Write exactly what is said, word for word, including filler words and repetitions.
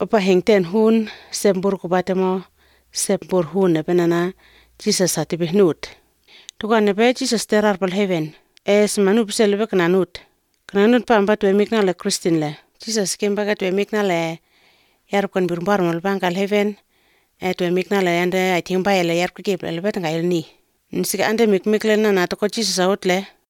Opa hengten hun sembur kubatemo sembur hun nepenana Jesus hati behnut. Tukan nebe Jesus terar pal heaven. Es manu biselebe kenanut. Kenanut pa amba tuwe mikna le Kristin le. Jesus kembaga tuwe mikna le yarkan birumbar mal bangkal heaven. E tuwe mikna le ande I think ba ele yarku kip le bet ngai ni. Nisika ande mik mik le na na to ko Jesus out le.